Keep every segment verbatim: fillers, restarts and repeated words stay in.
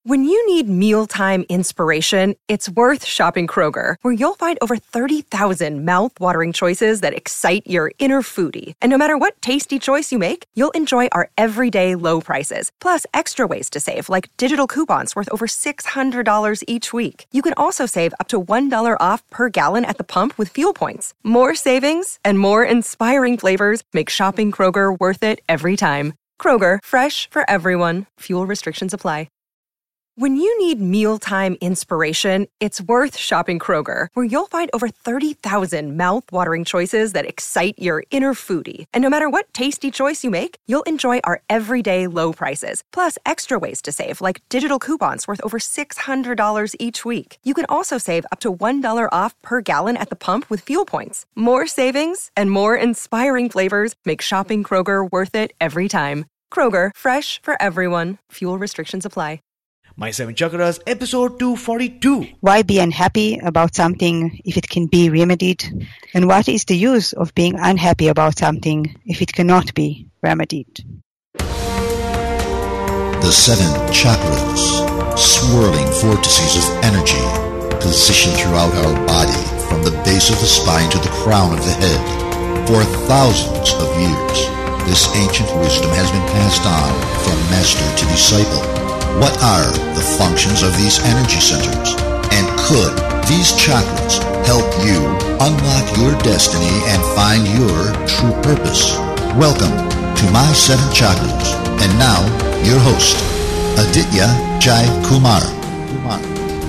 When you need mealtime inspiration, it's worth shopping Kroger, where you'll find over thirty thousand mouth-watering choices that excite your inner foodie. And no matter what tasty choice you make, you'll enjoy our everyday low prices, plus extra ways to save, like digital coupons worth over six hundred dollars each week. You can also save up to one dollar off per gallon at the pump with fuel points. More savings and more inspiring flavors make shopping Kroger worth it every time. Kroger, fresh for everyone. Fuel restrictions apply. When you need mealtime inspiration, it's worth shopping Kroger, where you'll find over thirty thousand mouth-watering choices that excite your inner foodie. And no matter what tasty choice you make, you'll enjoy our everyday low prices, plus extra ways to save, like digital coupons worth over six hundred dollars each week. You can also save up to one dollar off per gallon at the pump with fuel points. More savings and more inspiring flavors make shopping Kroger worth it every time. Kroger, fresh for everyone. Fuel restrictions apply. My Seven Chakras, episode two forty-two. Why be unhappy about something if it can be remedied? And what is the use of being unhappy about something if it cannot be remedied? The seven chakras, swirling vortices of energy, positioned throughout our body from the base of the spine to the crown of the head. For thousands of years, this ancient wisdom has been passed on from master to disciple. What are the functions of these energy centers? And could these chakras help you unlock your destiny and find your true purpose? Welcome to My Seven Chakras. And now, your host, Aditya Jai Kumar. Kumar.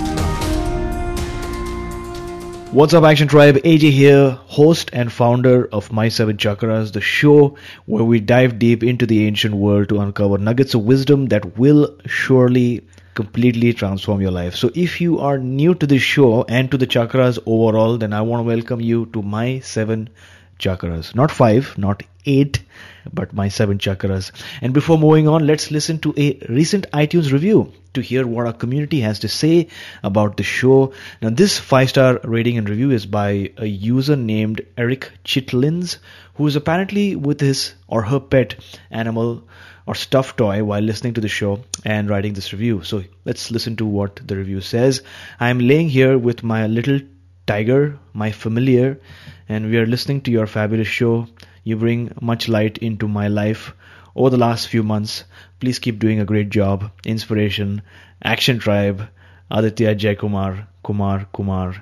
What's up, Action Tribe? A J here, host and founder of My Seven Chakras, the show where we dive deep into the ancient world to uncover nuggets of wisdom that will surely completely transform your life. So if you are new to this show and to the chakras overall, then I want to welcome you to My Seven Chakras. Not five, not eight, but My Seven Chakras. And before moving on, let's listen to a recent iTunes review to hear what our community has to say about the show. Now, this five-star rating and review is by a user named Eric Chitlins, who is apparently with his or her pet animal or stuffed toy while listening to the show and writing this review. So let's listen to what the review says. I'm laying here with my little tiger, my familiar, and we are listening to your fabulous show. You bring much light into my life over the last few months. Please keep doing a great job. Inspiration, Action Tribe, Aditya Jai Kumar, Kumar, Kumar.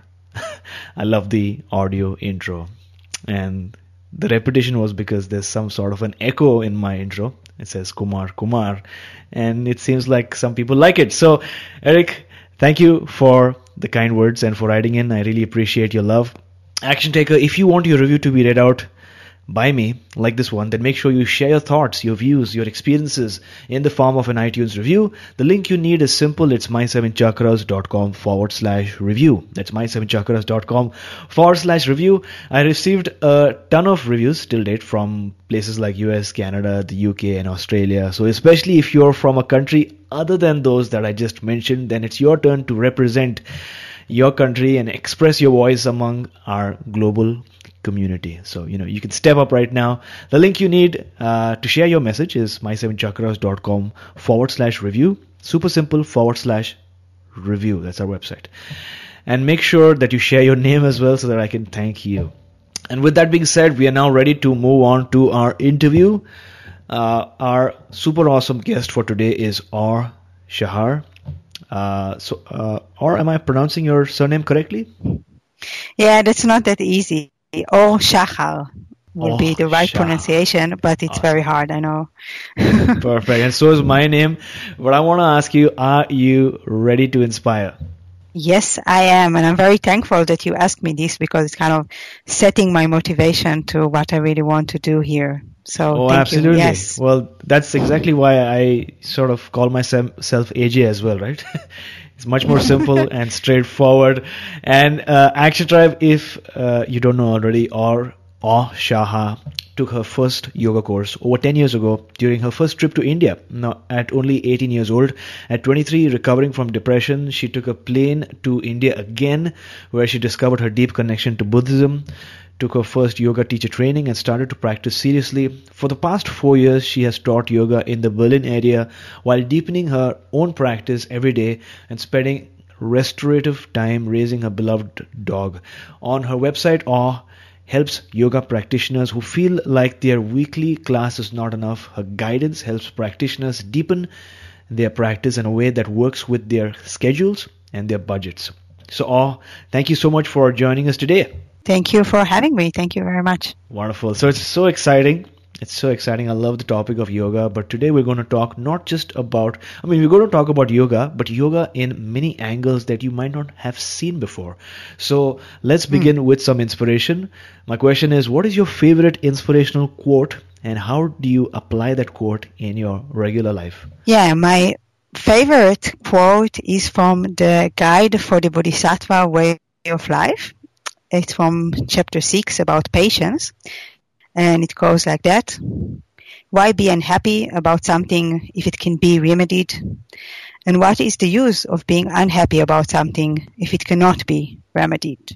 I love the audio intro. And the repetition was because there's some sort of an echo in my intro. It says Kumar, Kumar. And it seems like some people like it. So, Eric, thank you for the kind words and for writing in. I really appreciate your love. Action Taker, if you want your review to be read out by me, like this one, then make sure you share your thoughts, your views, your experiences in the form of an iTunes review. The link you need is simple. It's my seven chakras dot com forward slash review. That's my seven chakras dot com forward slash review. I received a ton of reviews till date from places like U S, Canada, the U K, and Australia. So especially if you're from a country other than those that I just mentioned, then it's your turn to represent your country and express your voice among our global community. So, you know, you can step up right now. The link you need uh, to share your message is my seven chakras dot com forward slash review. Super simple, forward slash review. That's our website. And make sure that you share your name as well so that I can thank you. And with that being said, we are now ready to move on to our interview. Uh, our super awesome guest for today is Aur Shahar. Uh, so, uh, or am I pronouncing your surname correctly? Yeah, that's not that easy. Aur Shahar will Aur be the right Shahar. pronunciation, but it's Awesome. very hard, I know. Perfect. And so is my name. But I want to ask you, are you ready to inspire? Yes, I am, and I'm very thankful that you asked me this because it's kind of setting my motivation to what I really want to do here. So Oh, thank absolutely. you. Yes. Well, that's exactly why I sort of call myself A J as well, right? It's much more simple and straightforward. And uh, Action Tribe, if uh, you don't know already, or Aur Shahar took her first yoga course over ten years ago during her first trip to India. Now, at only eighteen years old, at twenty-three, recovering from depression, she took a plane to India again, where she discovered her deep connection to Buddhism. took her first yoga teacher training and started to practice seriously. For the past four years, she has taught yoga in the Berlin area while deepening her own practice every day and spending restorative time raising her beloved dog. On her website, Awe helps yoga practitioners who feel like their weekly class is not enough. Her guidance helps practitioners deepen their practice in a way that works with their schedules and their budgets. So, Awe, thank you so much for joining us today. Thank you for having me. Thank you very much. Wonderful. So it's so exciting. It's so exciting. I love the topic of yoga. But today we're going to talk not just about, I mean, we're going to talk about yoga, but yoga in many angles that you might not have seen before. So let's begin mm. with some inspiration. My question is, what is your favorite inspirational quote and how do you apply that quote in your regular life? Yeah, my favorite quote is from the Guide for the Bodhisattva Way of Life. It's from chapter six about patience. And it goes like that. Why be unhappy about something if it can be remedied? And what is the use of being unhappy about something if it cannot be remedied?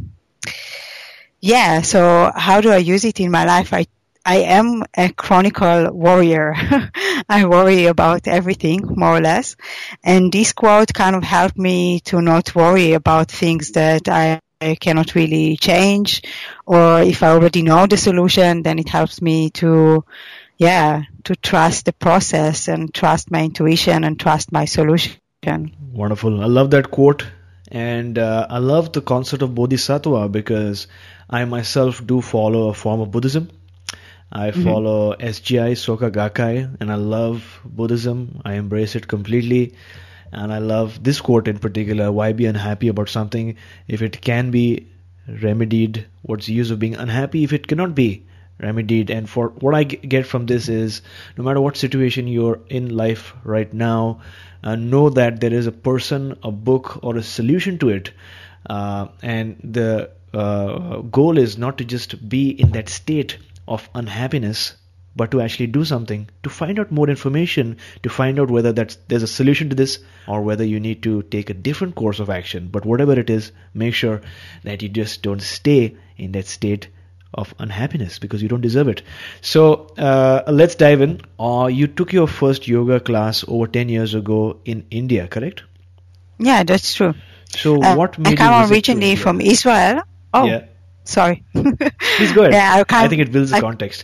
Yeah, so how do I use it in my life? I I am a chronicle warrior. I worry about everything, more or less. And this quote kind of helped me to not worry about things that I I cannot really change, or if I already know the solution, then it helps me to, yeah, to trust the process and trust my intuition and trust my solution. Wonderful. I love that quote. And uh, I love the concept of Bodhisattva because I myself do follow a form of Buddhism. I mm-hmm. follow S G I, Soka Gakkai, and I love Buddhism. I embrace it completely. And I love this quote in particular, why be unhappy about something if it can be remedied? What's the use of being unhappy if it cannot be remedied? And for what I get from this is, no matter what situation you're in life right now, uh, know that there is a person, a book, or a solution to it. Uh, and the uh, goal is not to just be in that state of unhappiness, but to actually do something, to find out more information, to find out whether that's, there's a solution to this or whether you need to take a different course of action. But whatever it is, make sure that you just don't stay in that state of unhappiness because you don't deserve it. So uh, let's dive in. Uh, you took your first yoga class over ten years ago in India, correct? Yeah, that's true. So uh, what made I come you visit originally from Israel. Oh, yeah. Sorry. Please go ahead. Yeah, I, come, I think it builds the I, context.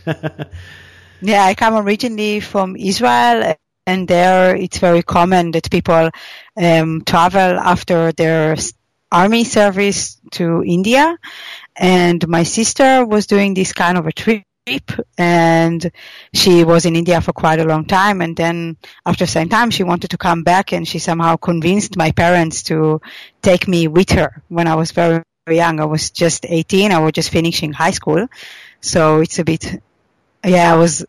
Yeah, I come originally from Israel, and there it's very common that people um, travel after their army service to India. And my sister was doing this kind of a trip, and she was in India for quite a long time. And then after some time, she wanted to come back, and she somehow convinced my parents to take me with her when I was very young. I was just eighteen. I was just finishing high school. So it's a bit... Yeah, I was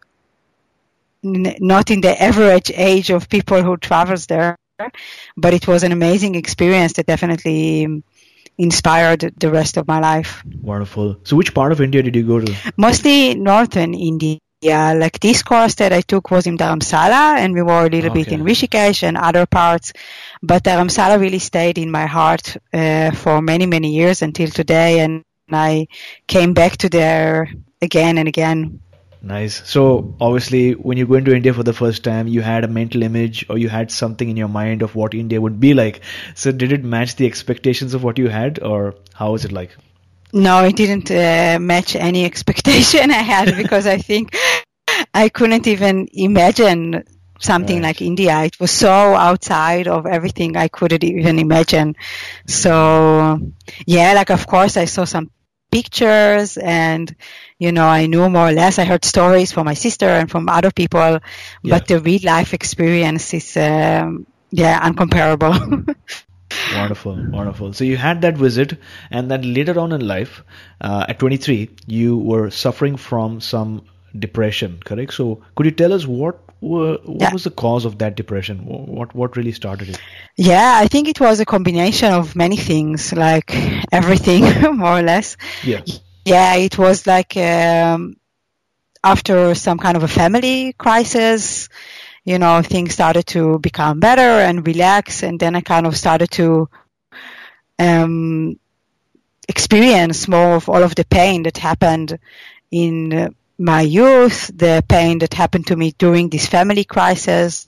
n- not in the average age of people who travels there, but it was an amazing experience that definitely inspired the rest of my life. Wonderful. So which part of India did you go to? Mostly northern India. Like this course that I took was in Dharamsala, and we were a little okay. bit in Rishikesh and other parts. But Dharamsala really stayed in my heart uh, for many, many years until today, and I came back to there again and again. Nice. So obviously when you go into India for the first time, you had a mental image or you had something in your mind of what India would be like. So did it match the expectations of what you had, or how was it like? No, it didn't uh, match any expectation I had because I think I couldn't even imagine something right. like India. It was so outside of everything I couldn't even imagine. So yeah, like of course I saw some pictures and, you know, I knew more or less. I heard stories from my sister and from other people, yeah. but the real life experience is, um, yeah, uncomparable. Wonderful, wonderful. So you had that visit, and then later on in life, uh, at twenty-three, you were suffering from some depression, correct? So could you tell us what were, what yeah. was the cause of that depression? What what really started it? Yeah, I think it was a combination of many things, like everything, more or less. Yeah. Yeah, it was like um, after some kind of a family crisis, you know, things started to become better and relax, and then I kind of started to, um, experience more of all of the pain that happened in uh, my youth, the pain that happened to me during this family crisis.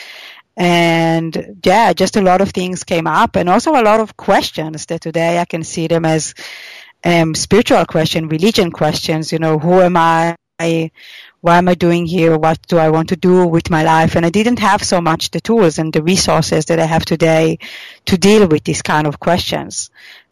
And yeah, just a lot of things came up, and also a lot of questions that today I can see them as um, spiritual questions, religion questions. You know, who am I? What am I doing here? What do I want to do with my life? And I didn't have so much the tools and the resources that I have today to deal with these kind of questions.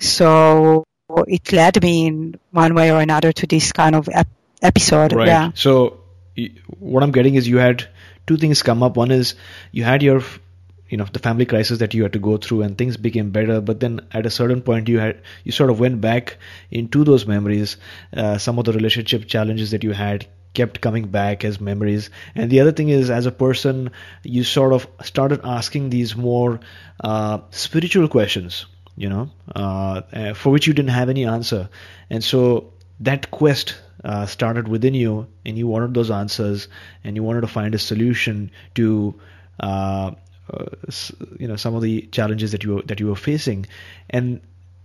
So it led me in one way or another to this kind of ep- episode. Right. Yeah. So what I'm getting is you had two things come up. One is you had your, you know, the family crisis that you had to go through, and things became better. But then at a certain point, you had you sort of went back into those memories. Uh, some of the relationship challenges that you had kept coming back as memories. And the other thing is, as a person, you sort of started asking these more uh, spiritual questions, you know, uh, uh, for which you didn't have any answer. And so that quest uh, started within you, and you wanted those answers, and you wanted to find a solution to uh, uh, you know, some of the challenges that you were, that you were facing. And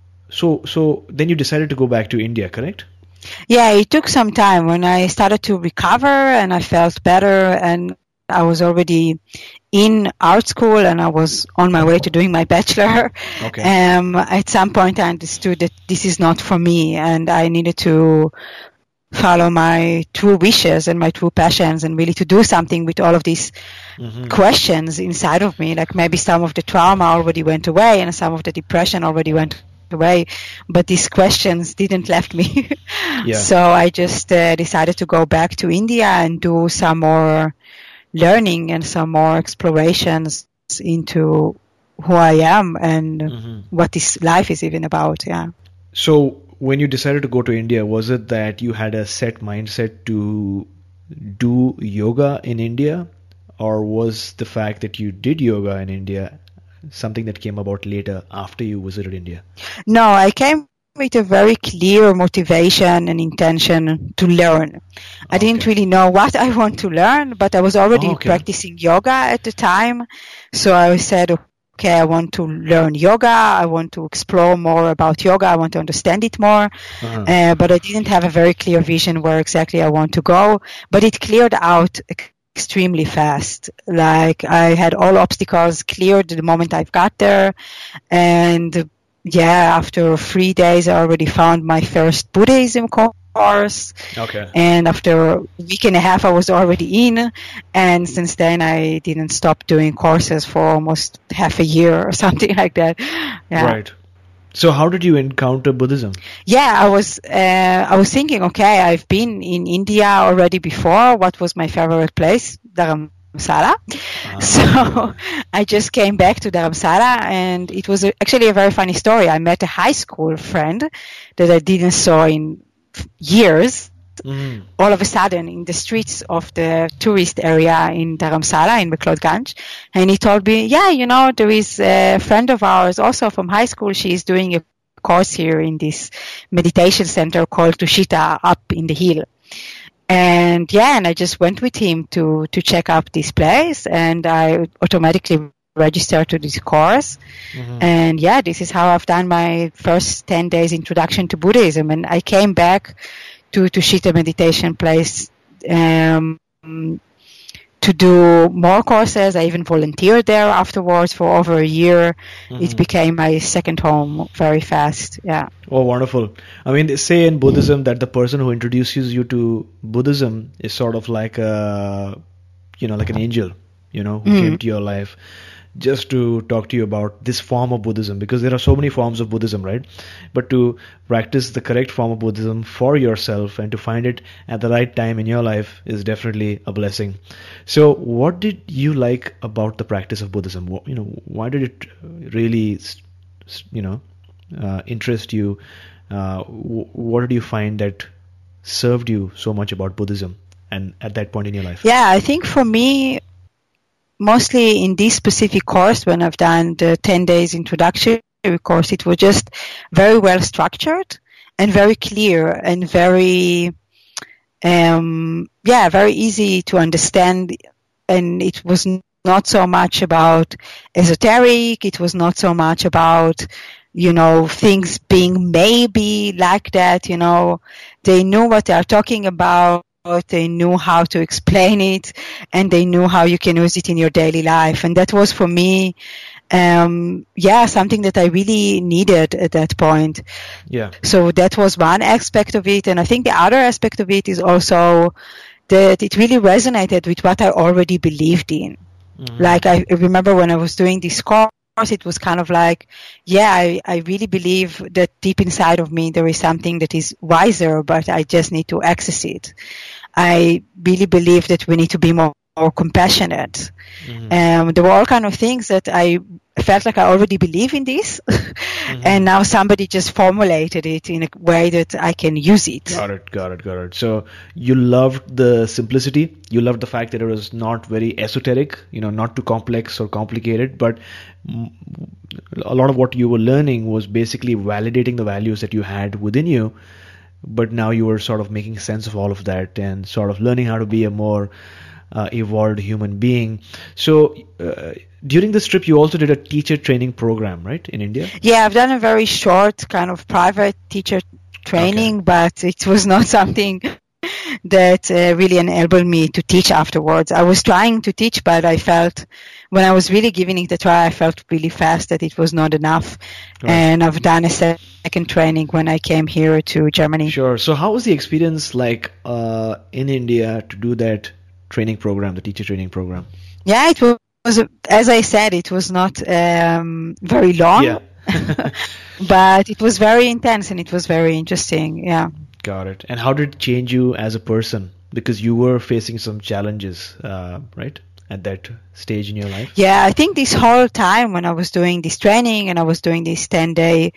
so so then you decided to go back to India, correct? Yeah, it took some time. When I started to recover and I felt better, and I was already in art school and I was on my way to doing my bachelor. Okay. Um, at some point I understood that this is not for me, and I needed to follow my true wishes and my true passions, and really to do something with all of these mm-hmm. questions inside of me. Like maybe some of the trauma already went away and some of the depression already went away, but these questions didn't left me. Yeah. So I just uh, decided to go back to India and do some more learning and some more explorations into who I am and mm-hmm. what this life is even about. Yeah. So when you decided to go to India, was it that you had a set mindset to do yoga in India, or was the fact that you did yoga in India something that came about later after you visited India? No, I came with a very clear motivation and intention to learn. I okay. didn't really know what I want to learn, but I was already okay. practicing yoga at the time. So I said, okay, I want to learn yoga. I want to explore more about yoga. I want to understand it more. Uh-huh. Uh, but I didn't have a very clear vision where exactly I want to go. But it cleared out extremely fast. Like I had all obstacles cleared the moment I got there. And yeah, after three days, I already found my first Buddhism course. Okay. And after a week and a half, I was already in. And since then, I didn't stop doing courses for almost half a year or something like that. Yeah. Right. So how did you encounter Buddhism? Yeah, I was uh, I was thinking, okay, I've been in India already before. What was my favorite place? Dharamsala. Ah. So I just came back to Dharamsala, and it was a, actually a very funny story. I met a high school friend that I didn't saw in years. Mm. All of a sudden in the streets of the tourist area in Dharamsala, in Meklod Ganj, and he told me, yeah, you know, there is a friend of ours also from high school. She is doing a course here in this meditation center called Tushita up in the hill. And yeah, and I just went with him to, to check out this place, and I automatically registered to this course. Mm-hmm. And yeah, this is how I've done my first ten days introduction to Buddhism. And I came back to Tushita meditation place um, to do more courses. I even volunteered there afterwards for over a year. Mm-hmm. It became my second home very fast. Yeah. Oh, wonderful. I mean, they say in Buddhism that the person who introduces you to Buddhism is sort of like a, you know, like an angel, you know, who mm-hmm. came to your life just to talk to you about this form of Buddhism, because there are so many forms of Buddhism, right? But to practice the correct form of Buddhism for yourself and to find it at the right time in your life is definitely a blessing. So what did you like about the practice of Buddhism? What, you know, why did it really, you know, uh, interest you? Uh, what did you find that served you so much about Buddhism and at that point in your life? Yeah, I think for me, mostly in this specific course, when I've done the ten days introductory course, it was just very well structured and very clear and very, um, yeah, very easy to understand. And it was not so much about esoteric. It was not so much about you know, things being maybe like that, you know. They knew what they are talking about. They knew how to explain it, and they knew how you can use it in your daily life. And that was for me, um, yeah, something that I really needed at that point. Yeah. So that was one aspect of it. And I think the other aspect of it is also that it really resonated with what I already believed in. Mm-hmm. Like I remember when I was doing this course, it was kind of like, yeah, I, I really believe that deep inside of me there is something that is wiser, but I just need to access it. I really believe that we need to be more, more compassionate. Mm-hmm. Um, there were all kind of things that I felt like I already believe in this, mm-hmm. and now somebody just formulated it in a way that I can use it. Got it, got it, got it. So you loved the simplicity. You loved the fact that it was not very esoteric, you know, not too complex or complicated, but a lot of what you were learning was basically validating the values that you had within you. But now you were sort of making sense of all of that and sort of learning how to be a more uh, evolved human being. So uh, during this trip, you also did a teacher training program, right, in India? Yeah, I've done a very short kind of private teacher training, okay. but it was not something that uh, really enabled me to teach afterwards. I was trying to teach, but I felt when I was really giving it a try, I felt really fast that it was not enough. Right. And I've done a second training when I came here to Germany. Sure. So how was the experience like uh, in India to do that training program, the teacher training program? Yeah, it was, as I said, it was not um, very long, yeah. but it was very intense and it was very interesting. Yeah. Got it. And how did it change you as a person? Because you were facing some challenges, uh, right, at that stage in your life? Yeah, I think this whole time when I was doing this training and I was doing this ten-day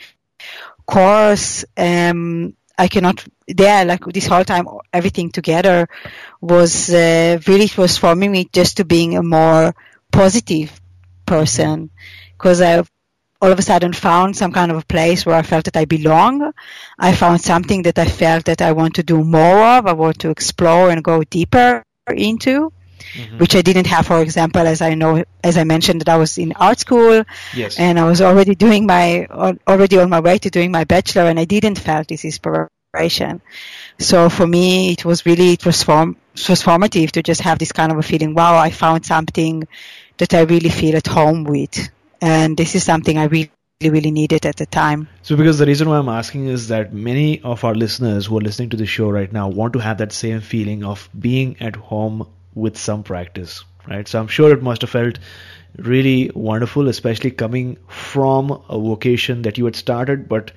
course, um, I cannot, yeah, like this whole time, everything together was uh, really transforming me just to being a more positive person, because I all of a sudden found some kind of a place where I felt that I belong. I found something that I felt that I want to do more of, I want to explore and go deeper into, mm-hmm. which I didn't have, for example, as I know, as I mentioned, that I was in art school, yes. and I was already doing my, already on my way to doing my bachelor, and I didn't feel this inspiration. So for me, it was really transform, transformative to just have this kind of a feeling, wow, I found something that I really feel at home with. And this is something I really, really needed at the time. So because the reason why I'm asking is that many of our listeners who are listening to the show right now want to have that same feeling of being at home with some practice, right? So I'm sure it must have felt really wonderful, especially coming from a vocation that you had started but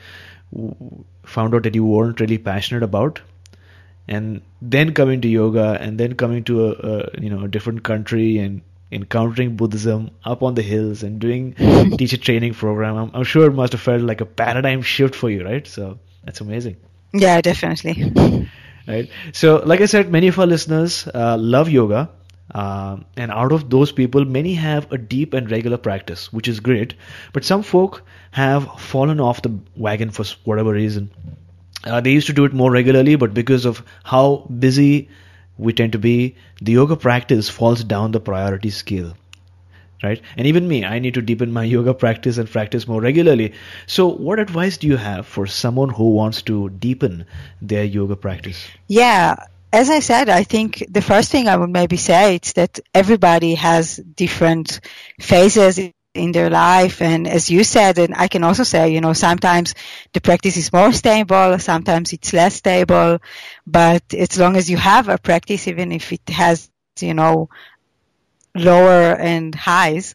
found out that you weren't really passionate about. And then coming to yoga and then coming to a, a you know a different country and encountering Buddhism up on the hills and doing teacher training program. I'm, I'm sure it must have felt like a paradigm shift for you, right? So that's amazing. Yeah, definitely. Right. So like I said, many of our listeners uh, love yoga. Uh, and out of those people, many have a deep and regular practice, which is great. But some folk have fallen off the wagon for whatever reason. Uh, they used to do it more regularly, but because of how busy we tend to be, the yoga practice falls down the priority scale, right? And even me, I need to deepen my yoga practice and practice more regularly. So what advice do you have for someone who wants to deepen their yoga practice? Yeah, as I said, I think the first thing I would maybe say is that everybody has different phases in their life, and as you said, and I can also say, you know, sometimes the practice is more stable, sometimes it's less stable, but as long as you have a practice, even if it has, you know, lower and highs,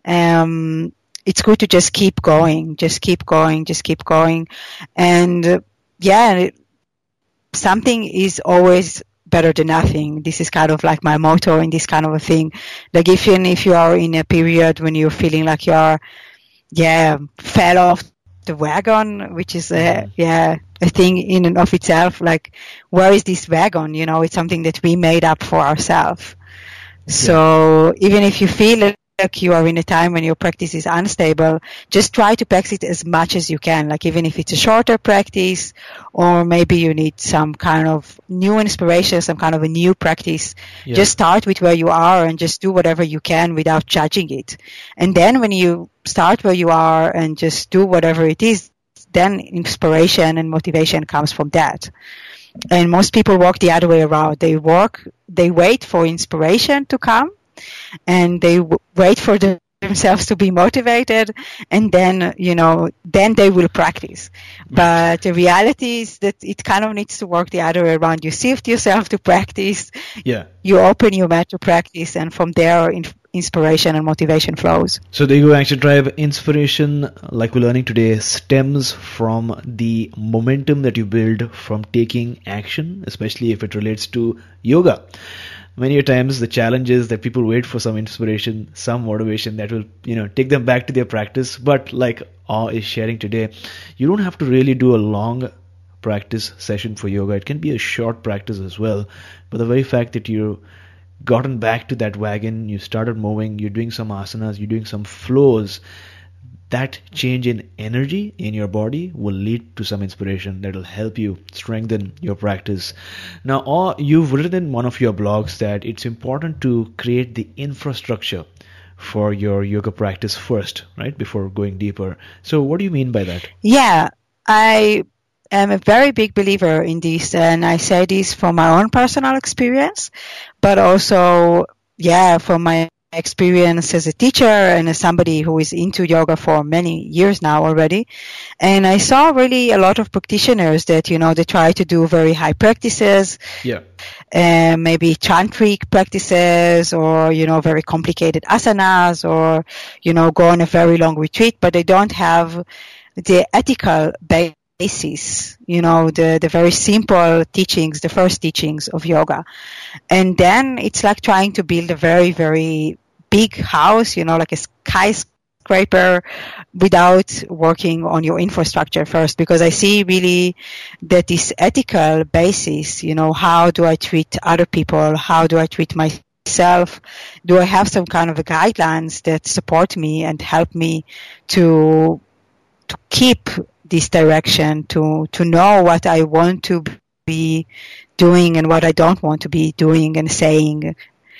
um, it's good to just keep going, just keep going, just keep going, and uh, yeah, something is always better than nothing. This is kind of like my motto in this kind of a thing. Like even if you are in a period when you're feeling like you're, yeah, fell off the wagon, which is a, yeah, a thing in and of itself. Like, where is this wagon? You know, it's something that we made up for ourselves. So even if you feel you are in a time when your practice is unstable, just try to practice as much as you can. Like even if it's a shorter practice, or maybe you need some kind of new inspiration, some kind of a new practice, yeah. Just start with where you are and just do whatever you can without judging it. And then when you start where you are and just do whatever it is, then inspiration and motivation comes from that. And most people work the other way around. They work, they wait for inspiration to come, and they w- wait for the, themselves to be motivated, and then, you know, then they will practice. But the reality is that it kind of needs to work the other way around. You sift yourself to practice. Yeah. You open your mat to practice, and from there, in, inspiration and motivation flows. So the Ego Action Tribe inspiration, like we're learning today, stems from the momentum that you build from taking action, especially if it relates to yoga. Many times the challenge is that people wait for some inspiration, some motivation that will, you know, take them back to their practice. But like Awe is sharing today, you don't have to really do a long practice session for yoga. It can be a short practice as well. But the very fact that you gotten back to that wagon, you started moving, you're doing some asanas, you're doing some flows, that change in energy in your body will lead to some inspiration that will help you strengthen your practice. Now, or you've written in one of your blogs that it's important to create the infrastructure for your yoga practice first, right, before going deeper. So what do you mean by that? Yeah, I am a very big believer in this, and I say this from my own personal experience, but also, yeah, from my experience as a teacher and as somebody who is into yoga for many years now already. And I saw really a lot of practitioners that, you know, they try to do very high practices, yeah, uh, maybe tantric practices, or, you know, very complicated asanas, or, you know, go on a very long retreat, but they don't have the ethical basis, you know, the, the very simple teachings, the first teachings of yoga. And then it's like trying to build a very, very big house, you know, like a skyscraper, without working on your infrastructure first. Because I see really that this ethical basis, you know, how do I treat other people? How do I treat myself? Do I have some kind of a guidelines that support me and help me to to keep this direction, to to know what I want to be doing and what I don't want to be doing and saying.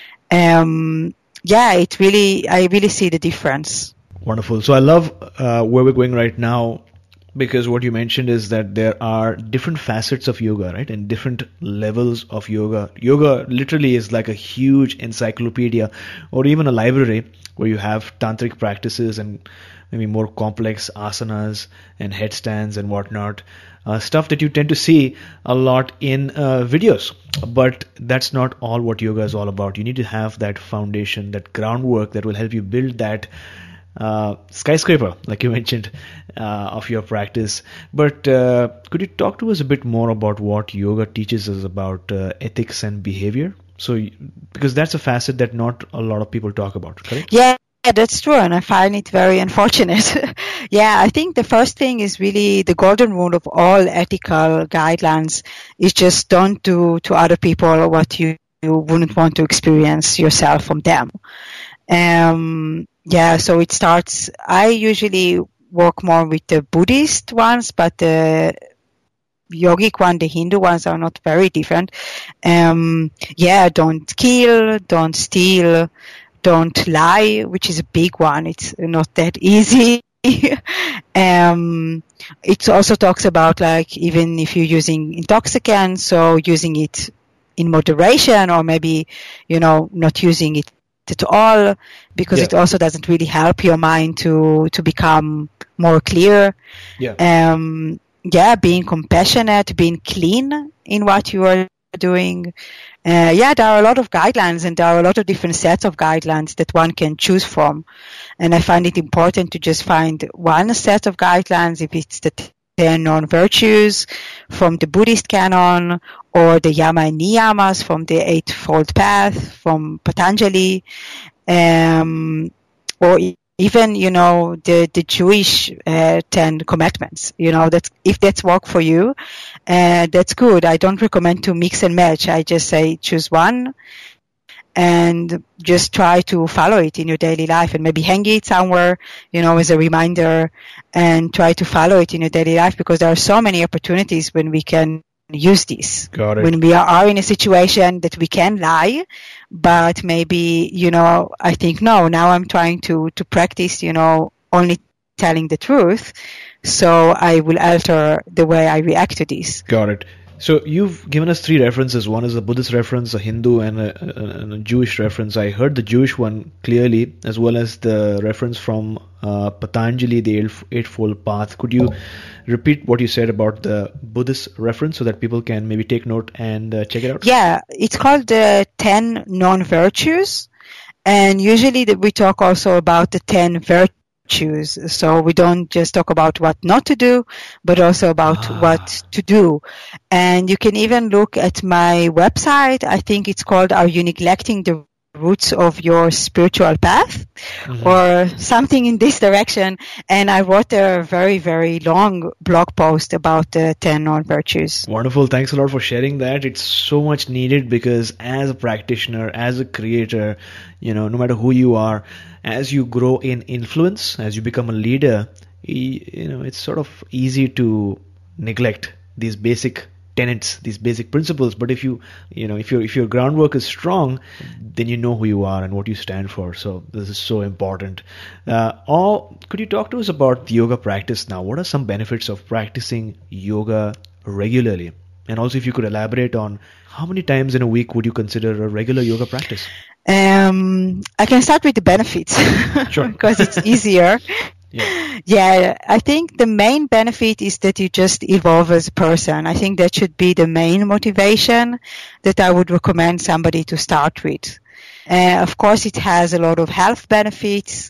Um, yeah, it really, I really see the difference. Wonderful. So I love uh, where we're going right now, because what you mentioned is that there are different facets of yoga, right? And different levels of yoga. Yoga literally is like a huge encyclopedia, or even a library where you have tantric practices and maybe more complex asanas and headstands and whatnot. Uh, stuff that you tend to see a lot in uh, videos. But that's not all what yoga is all about. You need to have that foundation, that groundwork that will help you build that uh, skyscraper, like you mentioned, uh, of your practice. But uh, could you talk to us a bit more about what yoga teaches us about uh, ethics and behavior? So, because that's a facet that not a lot of people talk about, correct? Yeah. Yeah, that's true, and I find it very unfortunate. Yeah, I think the first thing is really the golden rule of all ethical guidelines is just don't do to other people what you, you wouldn't want to experience yourself from them. Um, yeah, so it starts, I usually work more with the Buddhist ones, but the yogic one, the Hindu ones are not very different. Um, yeah, don't kill, don't steal, don't lie, which is a big one. It's not that easy. um, it also talks about, like, even if you're using intoxicants, so using it in moderation, or maybe, you know, not using it at all, because yeah. It also doesn't really help your mind to, to become more clear. Yeah. Um, yeah, being compassionate, being clean in what you are doing. Uh, yeah, there are a lot of guidelines, and there are a lot of different sets of guidelines that one can choose from. And I find it important to just find one set of guidelines, if it's the ten non-virtues from the Buddhist canon, or the Yama and Niyamas from the Eightfold Path from Patanjali, um, or even, you know, the, the Jewish uh, Ten Commandments. You know, that's, if that's work for you, uh, that's good. I don't recommend to mix and match. I just say choose one and just try to follow it in your daily life, and maybe hang it somewhere, you know, as a reminder, and try to follow it in your daily life, because there are so many opportunities when we can use this. Got it. When we are in a situation that we can lie, but maybe, you know, I think, no, now I'm trying to, to practice, you know, only telling the truth. So I will alter the way I react to this. Got it. So you've given us three references. One is a Buddhist reference, a Hindu, and a, a, and a Jewish reference. I heard the Jewish one clearly, as well as the reference from uh, Patanjali, the Eightfold Path. Could you repeat what you said about the Buddhist reference so that people can maybe take note and uh, check it out? Yeah, it's called the ten non-virtues. And usually we talk also about the ten virtues. Choose. So we don't just talk about what not to do, but also about ah. what to do. And you can even look at my website. I think it's called Are You Neglecting the Roots of Your Spiritual Path? Mm-hmm. Or something in this direction. And I wrote a very, very long blog post about the ten non-virtues. Wonderful. Thanks a lot for sharing that. It's so much needed, because as a practitioner, as a creator, you know, no matter who you are, as you grow in influence, as you become a leader, you know, it's sort of easy to neglect these basic tenets, these basic principles. But if you, you know, if your if your groundwork is strong, then you know who you are and what you stand for. So this is so important. Uh, or could you talk to us about the yoga practice now? What are some benefits of practicing yoga regularly? And also, if you could elaborate on how many times in a week would you consider a regular yoga practice? Um, I can start with the benefits. Sure. Because it's easier. Yeah. yeah, I think the main benefit is that you just evolve as a person. I think that should be the main motivation that I would recommend somebody to start with. Uh, of course, it has a lot of health benefits.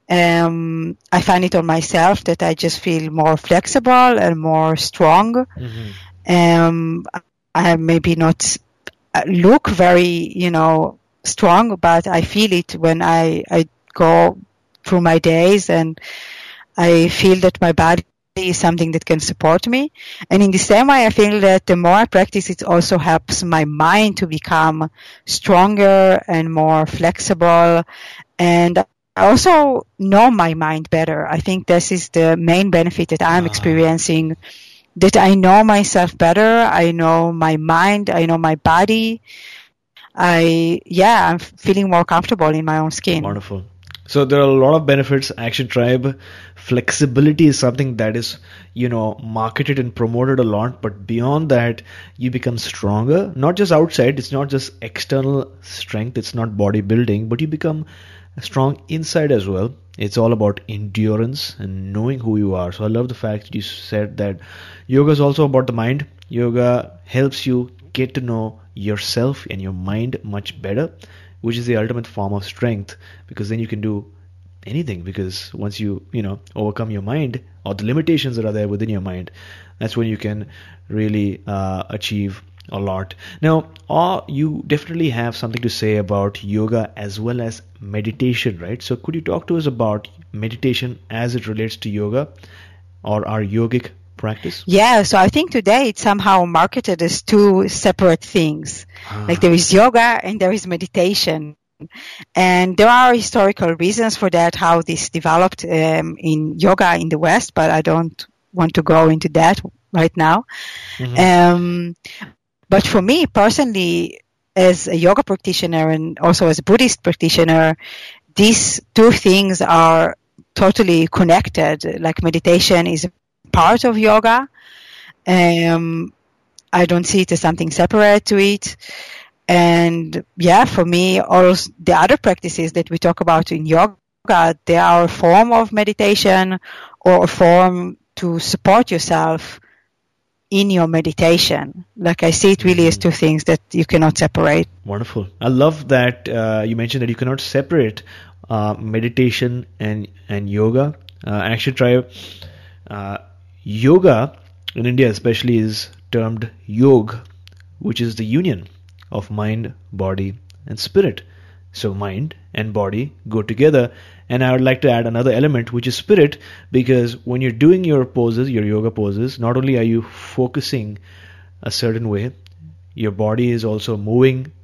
Um, I find it on myself that I just feel more flexible and more strong. Mm-hmm. Um, I maybe not look very, you know, strong, but I feel it when I, I go through my days, and I feel that my body is something that can support me. And in the same way, I feel that the more I practice, it also helps my mind to become stronger and more flexible. And I also know my mind better. I think this is the main benefit that I'm experiencing, that I know myself better. I know my mind. I know my body. I, yeah, I'm feeling more comfortable in my own skin. Wonderful. So there are a lot of benefits. Action Tribe, flexibility is something that is, you know, marketed and promoted a lot. But beyond that, you become stronger. Not just outside. It's not just external strength. It's not bodybuilding. But you become strong inside as well. It's all about endurance and knowing who you are. So I love the fact that you said that yoga is also about the mind. Yoga helps you get to know yourself and your mind much better, which is the ultimate form of strength, because then you can do anything. Because once you, you know, overcome your mind or the limitations that are there within your mind, that's when you can really uh, achieve a lot. Now, uh, you definitely have something to say about yoga as well as meditation, right? So could you talk to us about meditation as it relates to yoga or our yogic practice? Yeah, so I think today it's somehow marketed as two separate things. Ah. Like there is yoga and there is meditation. And there are historical reasons for that, how this developed um, in yoga in the West, but I don't want to go into that right now. Mm-hmm. Um, but for me personally, as a yoga practitioner and also as a Buddhist practitioner, these two things are totally connected. Like meditation is a part of yoga. Um, I don't see it as something separate to it. And yeah, for me, all the other practices that we talk about in yoga, they are a form of meditation or a form to support yourself in your meditation. Like I see it really as two things that you cannot separate. Wonderful. I love that uh, you mentioned that you cannot separate uh, meditation and, and yoga. Uh, Action Tribe, uh, yoga in India especially is termed yog, which is the union of mind, body, and spirit. So mind and body go together. And I would like to add another element, which is spirit, because when you're doing your poses, your yoga poses, not only are you focusing a certain way, your body is also moving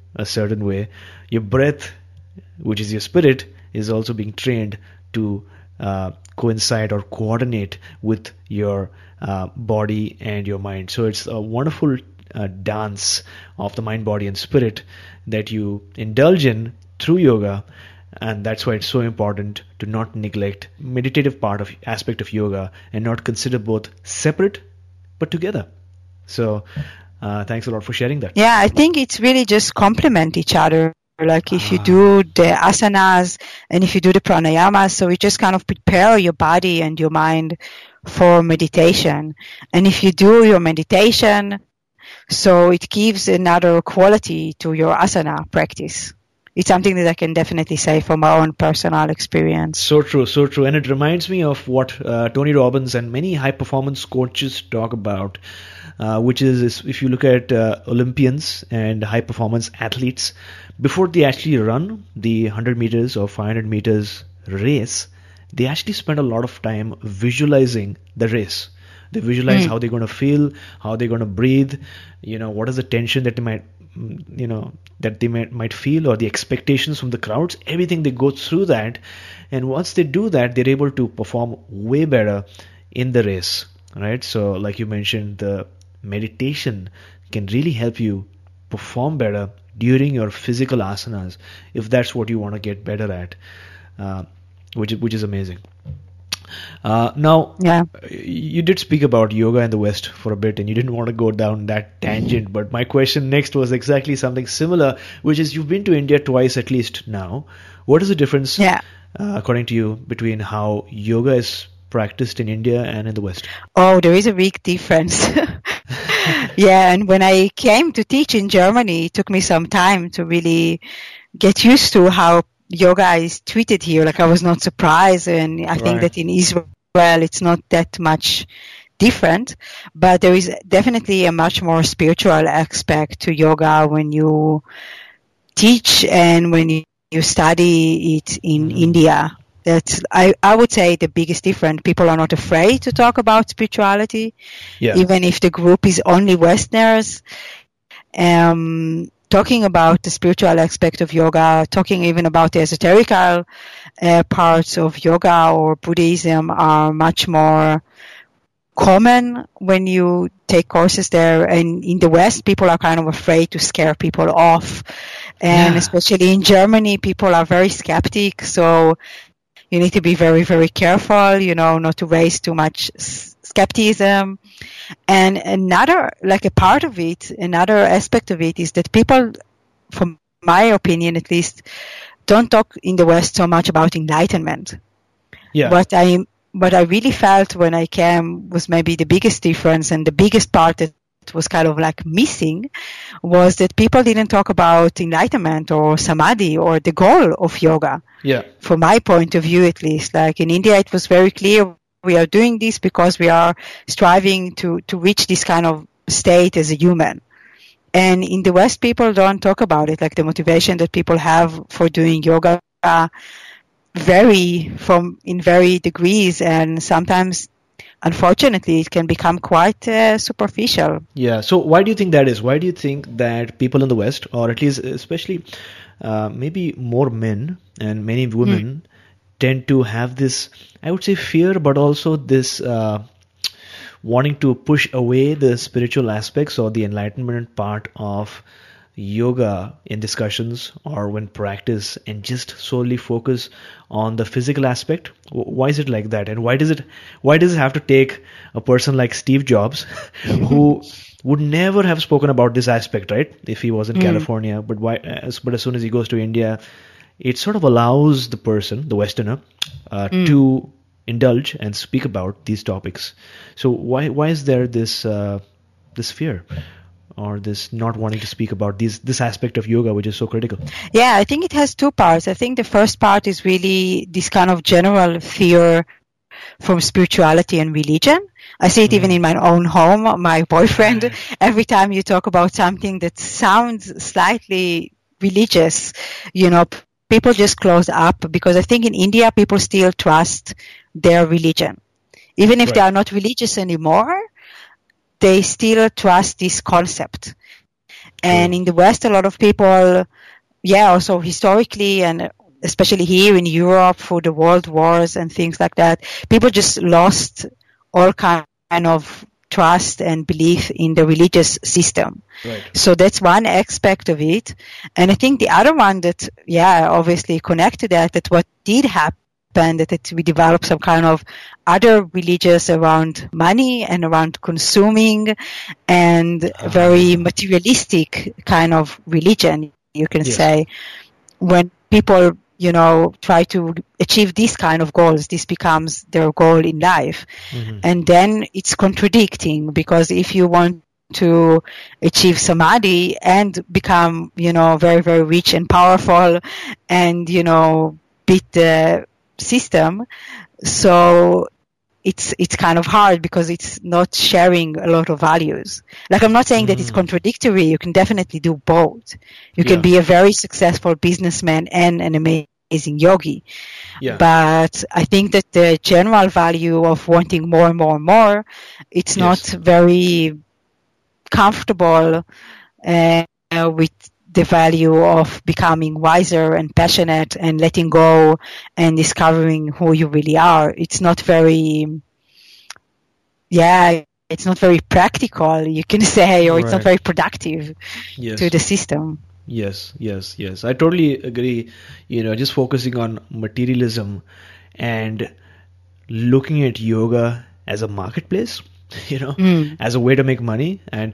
a certain way, your breath, which is your spirit, is also being trained to uh, coincide or coordinate with your uh, body and your mind. So it's a wonderful uh, dance of the mind, body, and spirit that you indulge in through yoga. And that's why it's so important to not neglect meditative part of aspect of yoga and not consider both separate but together. So uh, thanks a lot for sharing that. Yeah, I think it's really just complement each other. Like if you do the asanas and if you do the pranayamas, so it just kind of prepare your body and your mind for meditation. And if you do your meditation, so it gives another quality to your asana practice. It's something that I can definitely say from my own personal experience. So true, so true. And it reminds me of what uh, Tony Robbins and many high-performance coaches talk about, uh, which is, is if you look at uh, Olympians and high-performance athletes, before they actually run the one hundred meters or five hundred meters race, they actually spend a lot of time visualizing the race. They visualize mm. how they're going to feel, how they're going to breathe, you know, what is the tension that they might you know that they might, might feel, or the expectations from the crowds. Everything, they go through that, and once they do that, they're able to perform way better in the race, right? So like you mentioned, the meditation can really help you perform better during your physical asanas, if that's what you want to get better at, uh, which which is amazing. Uh, now, yeah. you did speak about yoga in the West for a bit, and you didn't want to go down that tangent, but my question next was exactly something similar, which is, you've been to India twice at least now. What is the difference, yeah. uh, according to you, between how yoga is practiced in India and in the West? Oh, there is a big difference. Yeah, and when I came to teach in Germany, it took me some time to really get used to how yoga is treated here. Like, I was not surprised, and I think Right. that in Israel it's not that much different, but there is definitely a much more spiritual aspect to yoga when you teach and when you, you study it in Mhm. India. That's, I, I would say, the biggest difference. People are not afraid to talk about spirituality, Yeah. even if the group is only Westerners. Um, talking about the spiritual aspect of yoga, talking even about the esoterical uh, parts of yoga or Buddhism are much more common when you take courses there. And in the West, people are kind of afraid to scare people off. And Yeah. especially in Germany, people are very skeptic. So you need to be very, very careful, you know, not to raise too much s- skepticism. And another, like a part of it, another aspect of it is that people, from my opinion at least, don't talk in the West so much about enlightenment. Yeah. What I what I really felt when I came was maybe the biggest difference, and the biggest part that was kind of like missing was that people didn't talk about enlightenment or samadhi or the goal of yoga. Yeah. From my point of view, at least, like in India, it was very clear we are doing this because we are striving to, to reach this kind of state as a human. And in the West, people don't talk about it, like the motivation that people have for doing yoga uh, vary from in very degrees, and sometimes, unfortunately, it can become quite uh, superficial. Yeah. So why do you think that is? Why do you think that people in the West, or at least especially uh, maybe more men and many women, mm. tend to have this, I would say, fear, but also this uh, wanting to push away the spiritual aspects or the enlightenment part of yoga in discussions or when practice, and just solely focus on the physical aspect? Why is it like that? And why does it why does it have to take a person like Steve Jobs who would never have spoken about this aspect, right, if he was in mm. California, but why as but as soon as he goes to India, it sort of allows the person, the Westerner, uh, mm. to indulge and speak about these topics. So why why is there this uh, this fear, or this not wanting to speak about these this aspect of yoga, which is so critical? Yeah, I think it has two parts. I think the first part is really this kind of general fear from spirituality and religion. I see it mm. even in my own home. My boyfriend, mm. every time you talk about something that sounds slightly religious, you know, people just close up, because I think in India people still trust their religion. Even if right. they are not religious anymore, they still trust this concept. And in the West, a lot of people, yeah, also historically and especially here in Europe through the world wars and things like that, people just lost all kind of trust and belief in the religious system. Right. So that's one aspect of it. And I think the other one that, yeah, obviously connect to that, that what did happen, that, that we developed some kind of other religious around money and around consuming and uh-huh. very materialistic kind of religion, you can yes. say. When people, you know, try to achieve these kind of goals, this becomes their goal in life. Mm-hmm. And then it's contradicting, because if you want to achieve samadhi and become, you know, very, very rich and powerful and, you know, beat the system, so it's it's kind of hard because it's not sharing a lot of values. Like, I'm not saying mm. that it's contradictory. You can definitely do both. You yeah. can be a very successful businessman and an amazing yogi. Yeah. But I think that the general value of wanting more and more and more, it's yes. not very comfortable uh, with the value of becoming wiser and passionate and letting go and discovering who you really are. It's not very, yeah, it's not very practical, you can say, or right. it's not very productive yes. to the system. Yes, yes, yes. I totally agree. You know, just focusing on materialism and looking at yoga as a marketplace, you know, mm. as a way to make money and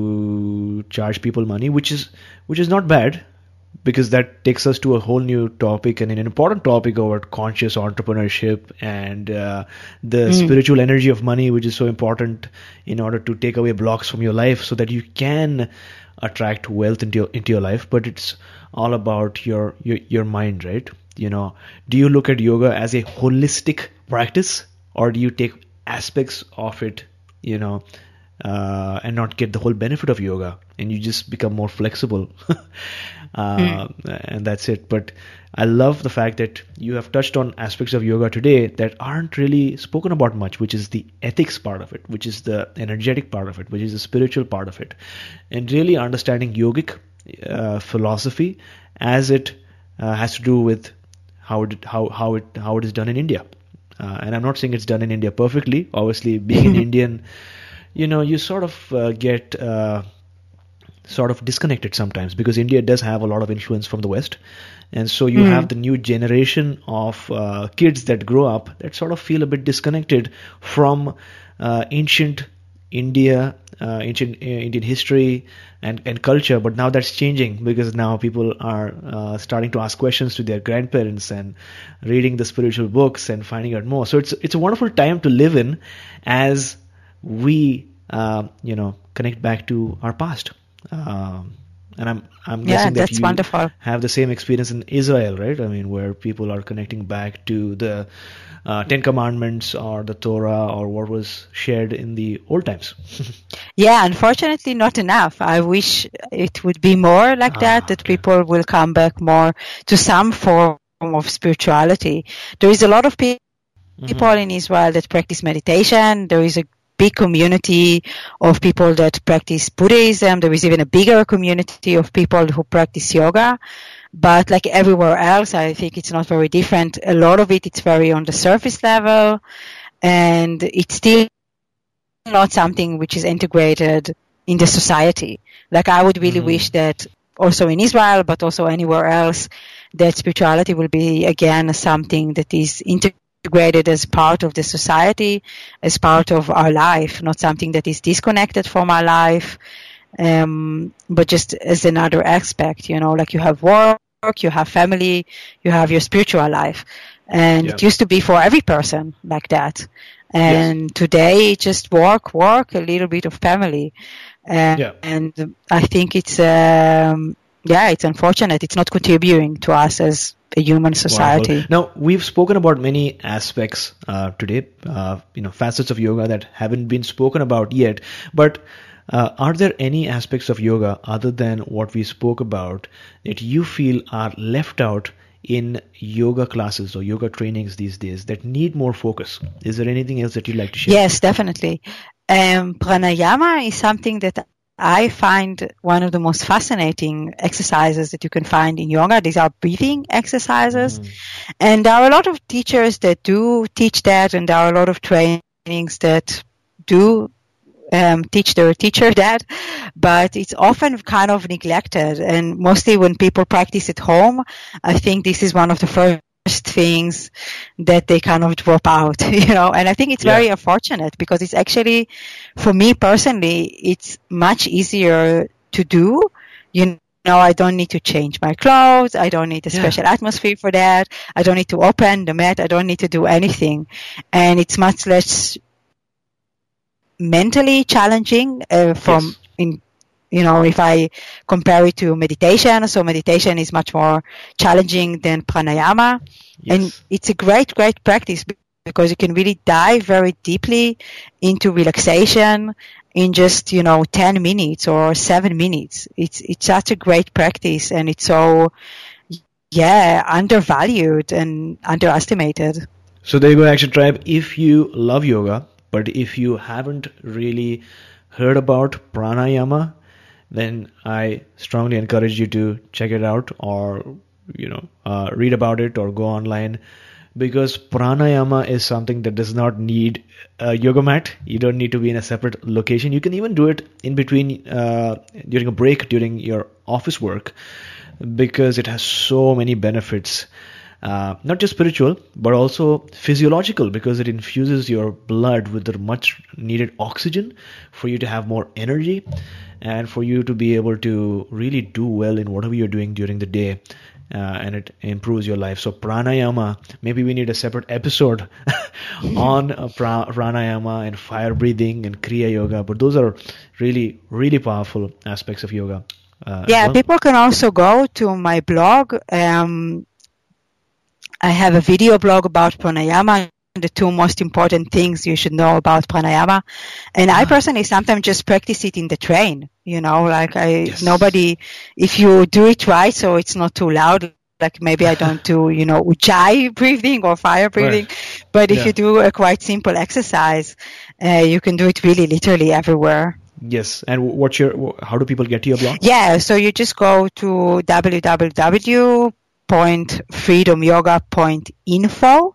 to charge people money, which is which is not bad, because that takes us to a whole new topic and an important topic about conscious entrepreneurship and uh, the mm. spiritual energy of money, which is so important in order to take away blocks from your life so that you can attract wealth into your, into your life. But it's all about your, your your mind, right? You know, do you look at yoga as a holistic practice, or do you take aspects of it, you know, uh, and not get the whole benefit of yoga, and you just become more flexible, uh, mm. and that's it. But I love the fact that you have touched on aspects of yoga today that aren't really spoken about much, which is the ethics part of it, which is the energetic part of it, which is the spiritual part of it, and really understanding yogic uh, philosophy as it uh, has to do with how it how how it how it is done in India. Uh, and I'm not saying it's done in India perfectly. Obviously, being an Indian, you know, you sort of uh, get uh, sort of disconnected sometimes, because India does have a lot of influence from the West. And so you mm. have the new generation of uh, kids that grow up that sort of feel a bit disconnected from uh, ancient India, uh, ancient uh, Indian history and, and culture. But now that's changing, because now people are uh, starting to ask questions to their grandparents and reading the spiritual books and finding out more. So it's it's a wonderful time to live in as we uh, you know connect back to our past. Um, and I'm I'm yeah, guessing that that's you wonderful. have the same experience in Israel, right? I mean, where people are connecting back to the uh, Ten Commandments or the Torah or what was shared in the old times. Yeah, unfortunately not enough. I wish it would be more like ah, that, that okay. people will come back more to some form of spirituality. There is a lot of pe- mm-hmm. people in Israel that practice meditation. There is a big community of people that practice Buddhism. There is even a bigger community of people who practice yoga. But like everywhere else, I think it's not very different. A lot of it, it's very on the surface level, and it's still not something which is integrated in the society. Like, I would really mm. wish that also in Israel, but also anywhere else, that spirituality will be again something that is integrated as part of the society, as part of our life, not something that is disconnected from our life, um, but just as another aspect, you know, like you have work, you have family, you have your spiritual life. And yeah. it used to be for every person like that. And yes. today, just work, work, a little bit of family. Uh, yeah. And I think it's, um, yeah, it's unfortunate. It's not contributing to us as a human society. Wonderful. Now, we've spoken about many aspects uh, today, uh, you know, facets of yoga that haven't been spoken about yet. But uh, are there any aspects of yoga other than what we spoke about that you feel are left out in yoga classes or yoga trainings these days that need more focus? Is there anything else that you'd like to share? Yes, definitely. Um, pranayama is something that I find one of the most fascinating exercises that you can find in yoga. These are breathing exercises. Mm. And there are a lot of teachers that do teach that, and there are a lot of trainings that do um, teach their teacher that, but it's often kind of neglected. And mostly when people practice at home, I think this is one of the first things that they kind of drop out, you know, and I think it's yeah. very unfortunate, because it's actually, for me personally, it's much easier to do. You know, I don't need to change my clothes. I don't need a yeah. special atmosphere for that. I don't need to open the mat. I don't need to do anything. And it's much less mentally challenging uh, from yes. in You know, if I compare it to meditation, so meditation is much more challenging than pranayama. Yes. And it's a great, great practice, because you can really dive very deeply into relaxation in just, you know, ten minutes or seven minutes. It's, it's such a great practice, and it's so, yeah, undervalued and underestimated. So there you go, Action Tribe. If you love yoga, but if you haven't really heard about pranayama, then I strongly encourage you to check it out, or, you know, uh, read about it, or go online, because pranayama is something that does not need a yoga mat. You don't need to be in a separate location. You can even do it in between, uh, during a break, during your office work, because it has so many benefits. Uh, not just spiritual, but also physiological, because it infuses your blood with the much needed oxygen for you to have more energy, and for you to be able to really do well in whatever you're doing during the day, uh, and it improves your life. So pranayama, maybe we need a separate episode on uh, pra- pranayama and fire breathing and kriya yoga, but those are really, really powerful aspects of yoga. Uh, yeah, well. People can also go to my blog. Um, I have a video blog about pranayama, the two most important things you should know about pranayama. And I personally sometimes just practice it in the train, you know, like I, yes. nobody, if you do it right, so it's not too loud, like maybe I don't do, you know, ujjayi breathing or fire breathing, right. but if yeah. you do a quite simple exercise, uh, you can do it really literally everywhere. Yes. And what's your, how do people get to your blog? Yeah. So you just go to w w w dot freedom yoga dot info.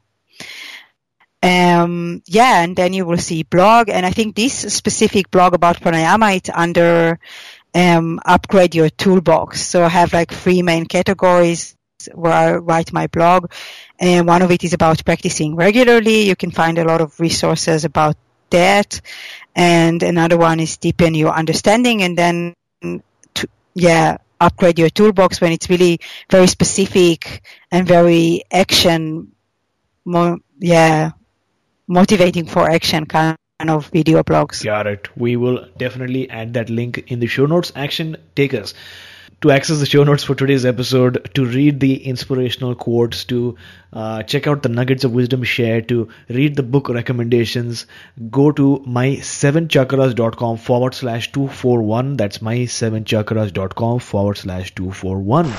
Um, yeah, and then you will see blog. And I think this specific blog about pranayama, it's under um, upgrade your toolbox. So I have like three main categories where I write my blog. And one of it is about practicing regularly. You can find a lot of resources about that. And another one is deepen your understanding. And then, to, yeah, upgrade your toolbox, when it's really very specific and very action, more, yeah, motivating for action kind of video blogs. Got it. We will definitely add that link in the show notes. Action takers. To access the show notes for today's episode, to read the inspirational quotes, to uh, check out the nuggets of wisdom shared, to read the book recommendations, go to my seven chakras dot com forward slash two forty-one. That's my seven chakras dot com forward slash two forty-one.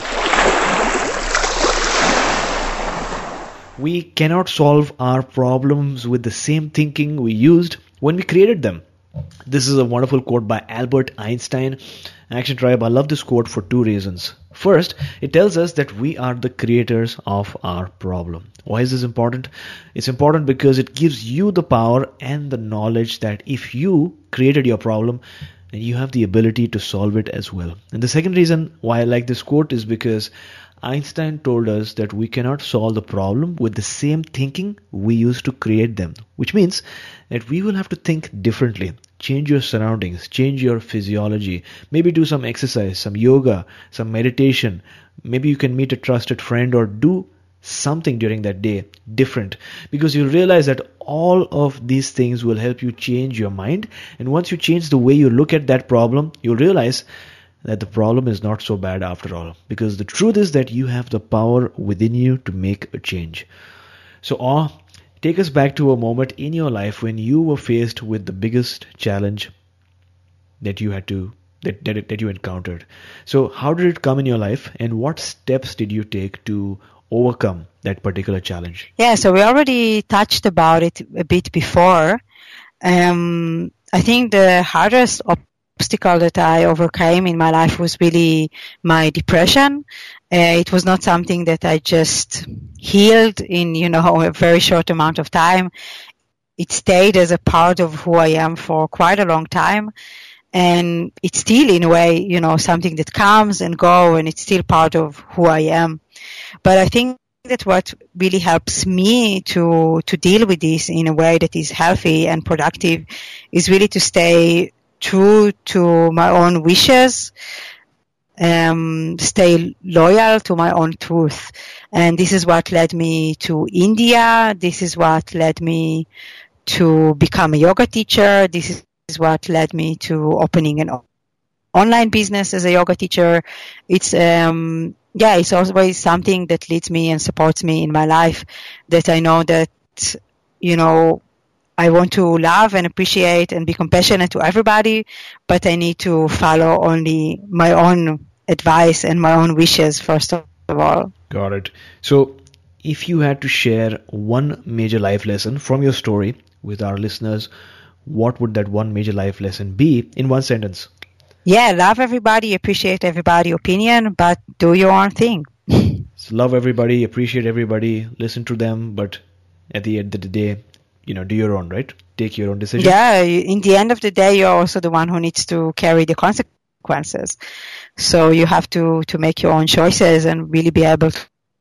We cannot solve our problems with the same thinking we used when we created them. This is a wonderful quote by Albert Einstein. Action Tribe, I love this quote for two reasons. First, it tells us that we are the creators of our problem. Why is this important? It's important because it gives you the power and the knowledge that if you created your problem, then you have the ability to solve it as well. And the second reason why I like this quote is because Einstein told us that we cannot solve the problem with the same thinking we used to create them, which means that we will have to think differently. Change your surroundings, change your physiology, maybe do some exercise, some yoga, some meditation. Maybe you can meet a trusted friend or do something during that day different, because you realize that all of these things will help you change your mind. And once you change the way you look at that problem, you'll realize that the problem is not so bad after all, because the truth is that you have the power within you to make a change. So awe, take us back to a moment in your life when you were faced with the biggest challenge that you had to that, that, that you encountered. So how did it come in your life, and what steps did you take to overcome that particular challenge? Yeah, so we already touched about it a bit before. Um, I think the hardest obstacle that I overcame in my life was really my depression. Uh, it was not something that I just healed in, you know, a very short amount of time. It stayed as a part of who I am for quite a long time. And it's still, in a way, you know, something that comes and goes, and it's still part of who I am. But I think that what really helps me to to deal with this in a way that is healthy and productive is really to stay true to my own wishes, um, stay loyal to my own truth. And this is what led me to India. This is what led me to become a yoga teacher. This is what led me to opening an online business as a yoga teacher. It's, um, yeah, it's always something that leads me and supports me in my life, that I know that, you know, I want to love and appreciate and be compassionate to everybody, but I need to follow only my own advice and my own wishes first of all. Got it. So if you had to share one major life lesson from your story with our listeners, what would that one major life lesson be in one sentence? Yeah, love everybody, appreciate everybody's opinion, but do your own thing. So love everybody, appreciate everybody, listen to them, but at the end of the day, you know, do your own, right? Take your own decision. Yeah, in the end of the day, you're also the one who needs to carry the consequences. So you have to, to make your own choices and really be able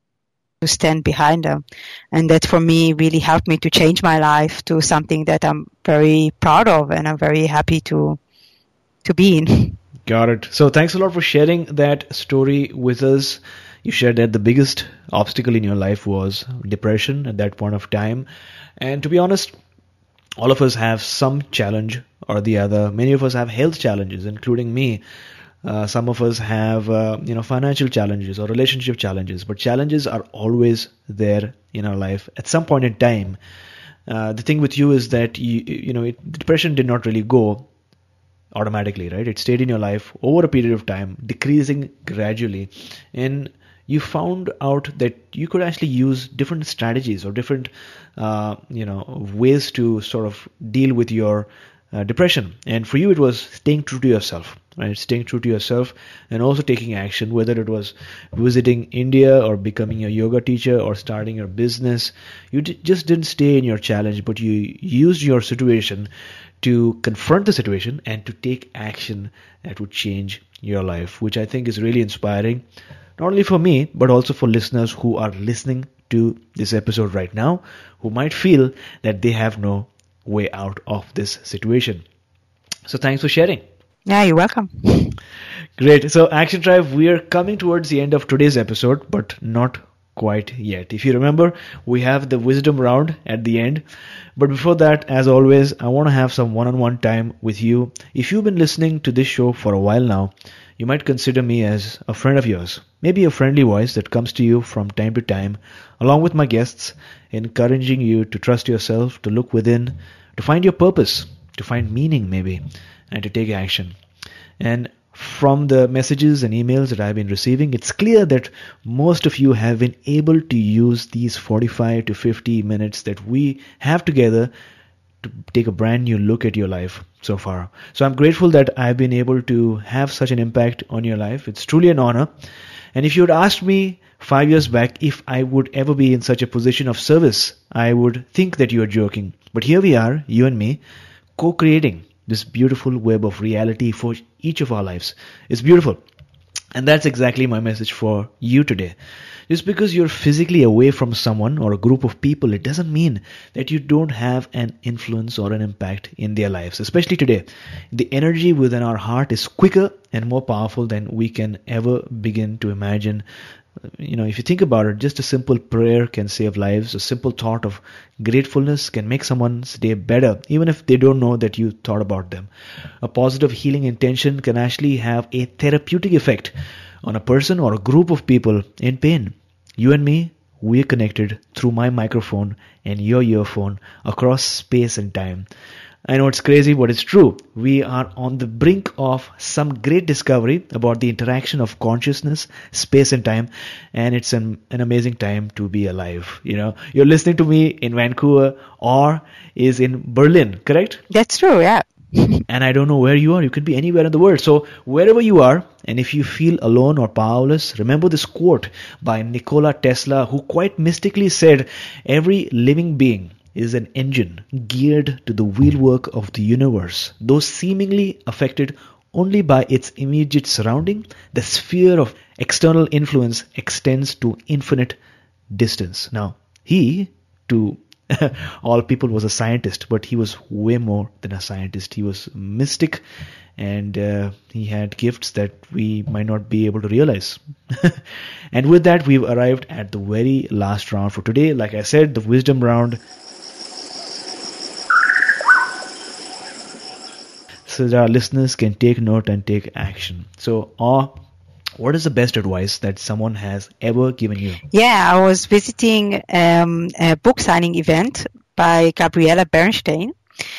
to stand behind them. And that for me really helped me to change my life to something that I'm very proud of and I'm very happy to to be in. Got it. So thanks a lot for sharing that story with us. You shared that the biggest obstacle in your life was depression at that point of time. And to be honest, all of us have some challenge or the other. Many of us have health challenges, including me. Uh, some of us have, uh, you know, financial challenges or relationship challenges. But challenges are always there in our life at some point in time. Uh, the thing with you is that, you, you know, it, depression did not really go automatically, right? It stayed in your life over a period of time, decreasing gradually. And you found out that you could actually use different strategies or different, uh, you know, ways to sort of deal with your uh, depression. And for you, it was staying true to yourself, right? Staying true to yourself and also taking action, whether it was visiting India or becoming a yoga teacher or starting your business. You d- just didn't stay in your challenge, but you used your situation to confront the situation and to take action that would change your life, which I think is really inspiring. Not only for me, but also for listeners who are listening to this episode right now, who might feel that they have no way out of this situation. So thanks for sharing. Yeah, you're welcome. Great. So Action Tribe, we are coming towards the end of today's episode, but not quite yet. If you remember, we have the wisdom round at the end. But before that, as always, I want to have some one-on-one time with you. If you've been listening to this show for a while now, you might consider me as a friend of yours. Maybe a friendly voice that comes to you from time to time, along with my guests, encouraging you to trust yourself, to look within, to find your purpose, to find meaning maybe, and to take action. And from the messages and emails that I've been receiving, it's clear that most of you have been able to use these forty-five to fifty minutes that we have together to take a brand new look at your life so far. So I'm grateful that I've been able to have such an impact on your life. It's truly an honor. And if you had asked me five years back if I would ever be in such a position of service, I would think that you are joking. But here we are, you and me, co-creating this beautiful web of reality for each of our lives. It's beautiful. And that's exactly my message for you today. Just because you're physically away from someone or a group of people, it doesn't mean that you don't have an influence or an impact in their lives. Especially today, the energy within our heart is quicker and more powerful than we can ever begin to imagine. You know, if you think about it, just a simple prayer can save lives. A simple thought of gratefulness can make someone's day better, even if they don't know that you thought about them. A positive healing intention can actually have a therapeutic effect on a person or a group of people in pain. You and me, we're connected through my microphone and your earphone across space and time. I know it's crazy, but it's true. We are on the brink of some great discovery about the interaction of consciousness, space and time, and it's an, an amazing time to be alive. You know, you're listening to me in Vancouver or is in Berlin, correct? That's true, yeah. And I don't know where you are. You could be anywhere in the world. So wherever you are, and if you feel alone or powerless, remember this quote by Nikola Tesla, who quite mystically said, every living being is an engine geared to the wheelwork of the universe. Though seemingly affected only by its immediate surrounding, the sphere of external influence extends to infinite distance. Now, he, to all people, was a scientist, but he was way more than a scientist. He was mystic, and uh, he had gifts that we might not be able to realize. And with that, we've arrived at the very last round for today. Like I said, the wisdom round. So that our listeners can take note and take action. So, uh, what is the best advice that someone has ever given you? Yeah, I was visiting um, a book signing event by Gabriela Bernstein,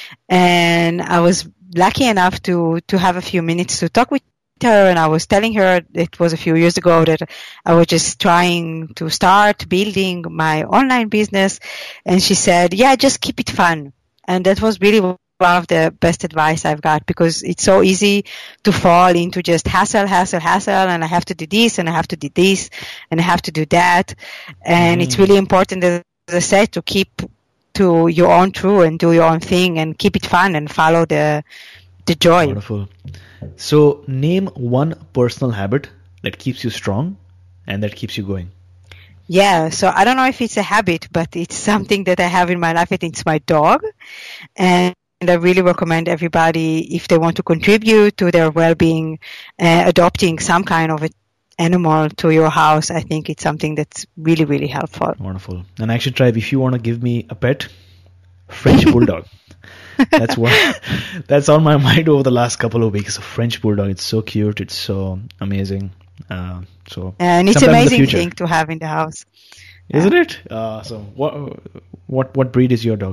and I was lucky enough to, to have a few minutes to talk with her, and I was telling her, it was a few years ago, that I was just trying to start building my online business, and she said, yeah, just keep it fun. And that was really one of the best advice I've got, because it's so easy to fall into just hassle, hassle, hassle, and I have to do this, and I have to do this, and I have to do that. And mm. it's really important, as I said, to keep to your own truth and do your own thing and keep it fun and follow the the joy. Wonderful. So name one personal habit that keeps you strong and that keeps you going. Yeah, so I don't know if it's a habit, but it's something that I have in my life. I think it's my dog. And And I really recommend everybody, if they want to contribute to their well-being, uh, adopting some kind of a animal to your house. I think it's something that's really, really helpful. Wonderful. And Action Tribe, if you want to give me a pet, French Bulldog. That's what that's on my mind over the last couple of weeks. A French Bulldog. It's so cute. It's so amazing. Uh, so and it's an amazing thing to have in the house. Isn't yeah. it? Uh, so what what what breed is your dog?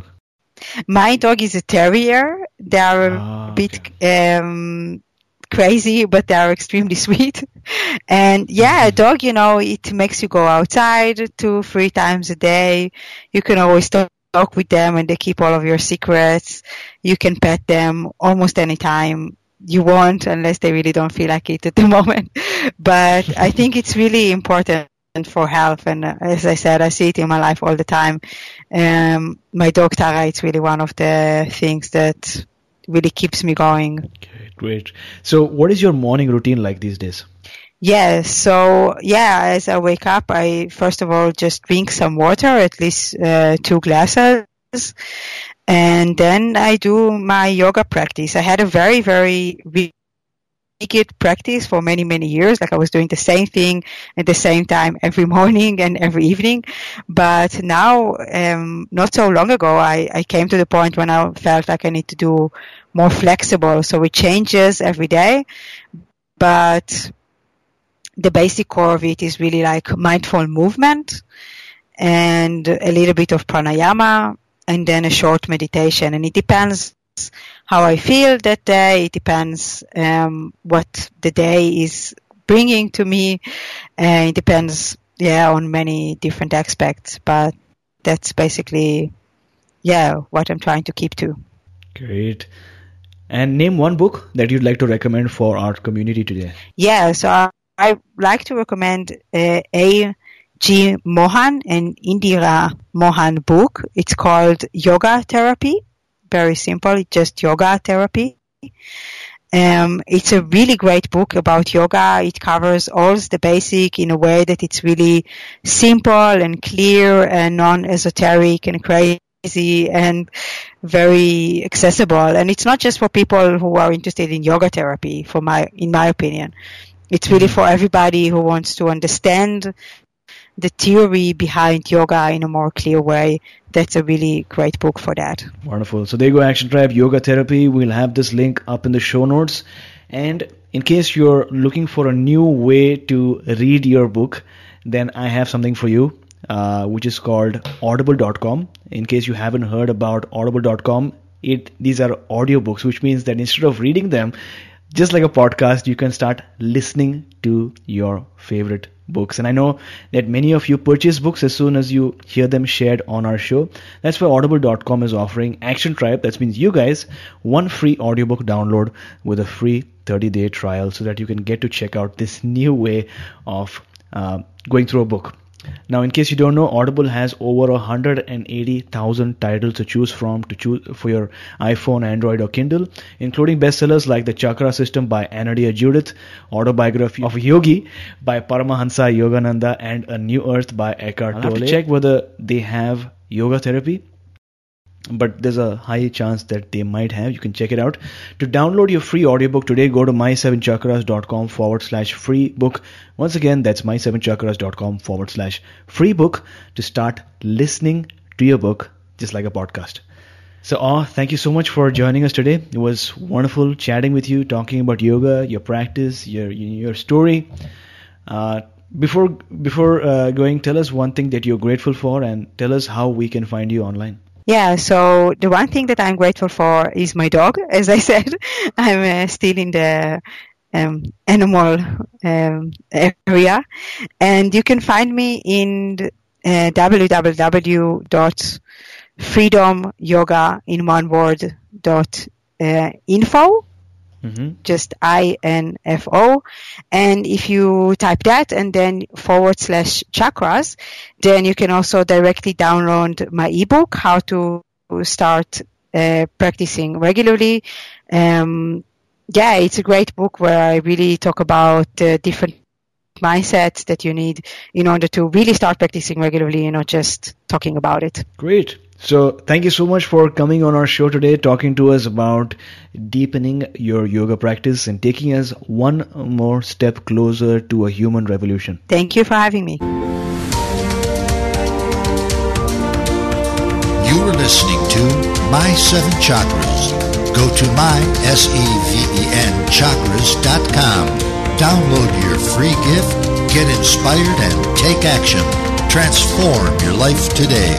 My dog is a terrier. They are ah, a bit okay. um, crazy, but they are extremely sweet. And yeah, a dog, you know, it makes you go outside two, three times a day. You can always talk with them, and they keep all of your secrets. You can pet them almost any time you want, unless they really don't feel like it at the moment. But I think it's really important for health, and uh, as I said, I see it in my life all the time. Um, my dog Tara, it's really one of the things that really keeps me going. Okay, great. So what is your morning routine like these days? Yeah, so yeah, as I wake up, I first of all just drink some water, at least uh, two glasses, and then I do my yoga practice. I had a very, very rigid practice for many, many years. Like I was doing the same thing at the same time every morning and every evening. But now, um, not so long ago, I, I came to the point when I felt like I need to do more flexible. So it changes every day. But the basic core of it is really like mindful movement and a little bit of pranayama and then a short meditation. And it depends how I feel that day. It depends um, what the day is bringing to me. Uh, it depends, yeah, on many different aspects. But that's basically, yeah, what I'm trying to keep to. Great. And name one book that you'd like to recommend for our community today. Yeah, so I, I like to recommend uh, A. G. Mohan and Indira Mohan book. It's called Yoga Therapy. Very simple, just yoga therapy. Um, it's a really great book about yoga. It covers all the basic in a way that it's really simple and clear and non-esoteric and crazy and very accessible. And it's not just for people who are interested in yoga therapy, for my, in my opinion. It's really for everybody who wants to understand the theory behind yoga in a more clear way. That's a really great book for that. Wonderful. So there you go, Action Tribe, Yoga Therapy. We'll have this link up in the show notes. And in case you're looking for a new way to read your book, then I have something for you, uh, which is called audible dot com. In case you haven't heard about audible dot com, it these are audiobooks, which means that instead of reading them, just like a podcast, you can start listening to your favorite books. And I know that many of you purchase books as soon as you hear them shared on our show. That's why audible dot com is offering Action Tribe. That means you guys one free audiobook download with a free thirty-day trial so that you can get to check out this new way of uh, going through a book. Now, in case you don't know, Audible has over one hundred eighty thousand titles to choose from to choose for your iPhone, Android, or Kindle, including bestsellers like The Chakra System by Anadia Judith, Autobiography of a Yogi by Paramahansa Yogananda, and A New Earth by Eckhart Tolle. I'll have to check whether they have yoga therapy, but there's a high chance that they might have. You can check it out. To download your free audiobook today, go to my seven chakras dot com forward slash free book. Once again, that's my seven chakras dot com forward slash free book to start listening to your book just like a podcast. So, Aw, thank you so much for joining us today. It was wonderful chatting with you, talking about yoga, your practice, your your story. Uh, before before uh, going, tell us one thing that you're grateful for and tell us how we can find you online. Yeah, so the one thing that I'm grateful for is my dog. As I said, I'm uh, still in the um, animal um, area. And you can find me in uh, w w w dot freedom yoga in one word dot info. Mm-hmm. Just I N F O. And if you type that and then forward slash chakras, then you can also directly download my ebook, How to Start uh, Practicing Regularly. Um, yeah, it's a great book where I really talk about uh, different mindsets that you need in order to really start practicing regularly, you know, just talking about it. Great. So thank you so much for coming on our show today, talking to us about deepening your yoga practice and taking us one more step closer to a human revolution. Thank you for having me. You were listening to My Seven Chakras. Go to my, S E V E N, chakras dot com. Download your free gift, get inspired, and take action. Transform your life today.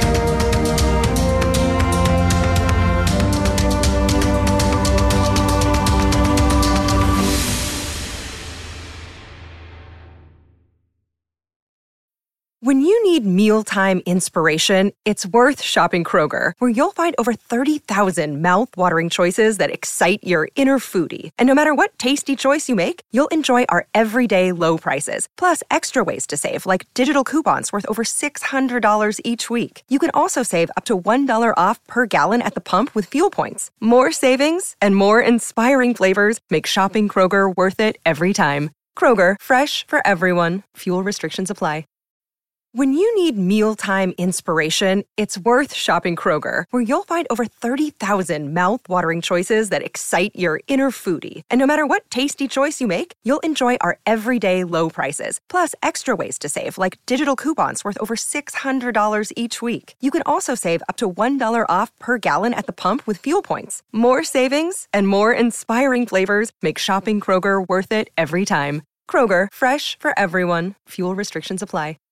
When you need mealtime inspiration, it's worth shopping Kroger, where you'll find over thirty thousand mouth-watering choices that excite your inner foodie. And no matter what tasty choice you make, you'll enjoy our everyday low prices, plus extra ways to save, like digital coupons worth over six hundred dollars each week. You can also save up to one dollar off per gallon at the pump with fuel points. More savings and more inspiring flavors make shopping Kroger worth it every time. Kroger, fresh for everyone. Fuel restrictions apply. When you need mealtime inspiration, it's worth shopping Kroger, where you'll find over thirty thousand mouth-watering choices that excite your inner foodie. And no matter what tasty choice you make, you'll enjoy our everyday low prices, plus extra ways to save, like digital coupons worth over six hundred dollars each week. You can also save up to one dollar off per gallon at the pump with fuel points. More savings and more inspiring flavors make shopping Kroger worth it every time. Kroger, fresh for everyone. Fuel restrictions apply.